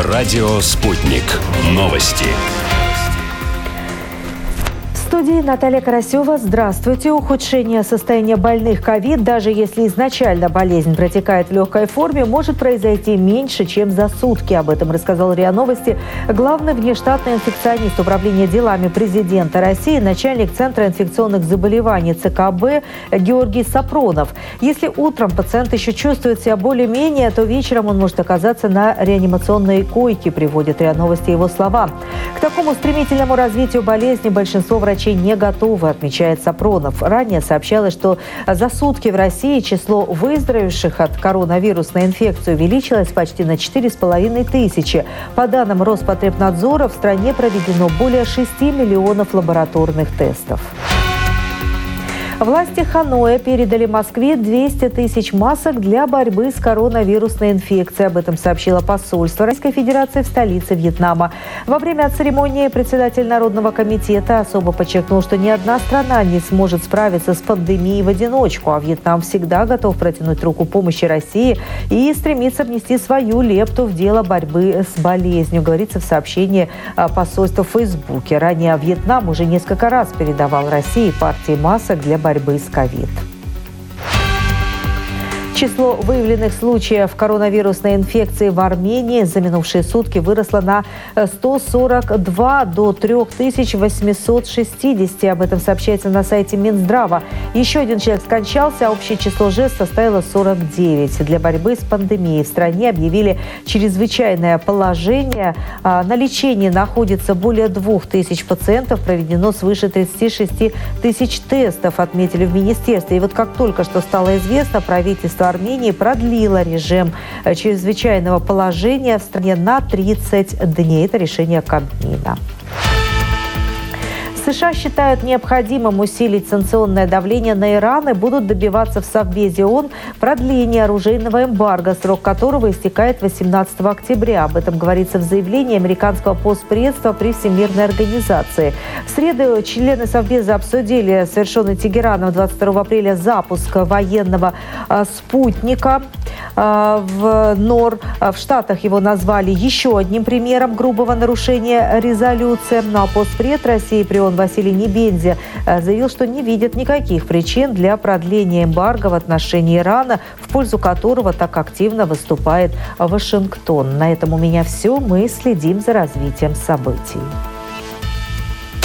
Радио «Спутник». Новости. В студии Наталья Карасева. Здравствуйте. Ухудшение состояния больных ковид, даже если изначально болезнь протекает в легкой форме, может произойти меньше, чем за сутки. Об этом рассказал РИА Новости главный внештатный инфекционист Управления делами президента России, начальник Центра инфекционных заболеваний ЦКБ Георгий Сапронов. Если утром пациент еще чувствует себя более-менее, то вечером он может оказаться на реанимационной койке, приводит РИА Новости его слова. К такому стремительному развитию болезни большинство врачей не готовы, отмечает Сапронов. Ранее сообщалось, что за сутки в России число выздоровевших от коронавирусной инфекции увеличилось почти на 4,5 тысячи. По данным Роспотребнадзора, в стране проведено более 6 миллионов лабораторных тестов. Власти Ханоя передали Москве 200 тысяч масок для борьбы с коронавирусной инфекцией. Об этом сообщило посольство Российской Федерации в столице Вьетнама. Во время церемонии председатель Народного комитета особо подчеркнул, что ни одна страна не сможет справиться с пандемией в одиночку, а Вьетнам всегда готов протянуть руку помощи России и стремится внести свою лепту в дело борьбы с болезнью, говорится в сообщении посольства в Фейсбуке. Ранее Вьетнам уже несколько раз передавал России партии масок для борьбы с ковид. Число выявленных случаев коронавирусной инфекции в Армении за минувшие сутки выросло на 142 до 3860. Об этом сообщается на сайте Минздрава. Еще один человек скончался, а общее число жертв составило 49. Для борьбы с пандемией в стране объявили чрезвычайное положение. На лечении находится более 2000 пациентов. Проведено свыше 36 тысяч тестов, отметили в министерстве. И вот как только что стало известно, правительство Армении продлило режим чрезвычайного положения в стране на 30 дней. Это решение Кабмина. США считают необходимым усилить санкционное давление на Иран и будут добиваться в Совбезе ООН продления оружейного эмбарго, срок которого истекает 18 октября. Об этом говорится в заявлении американского постпредства при Всемирной организации. В среду члены Совбеза обсудили совершенный Тегераном 22 апреля запуск военного спутника в НОР. В Штатах его назвали еще одним примером грубого нарушения резолюции. Ну а постпред России при ООН Василий Небензи заявил, что не видит никаких причин для продления эмбарго в отношении Ирана, в пользу которого так активно выступает Вашингтон. На этом у меня все. Мы следим за развитием событий.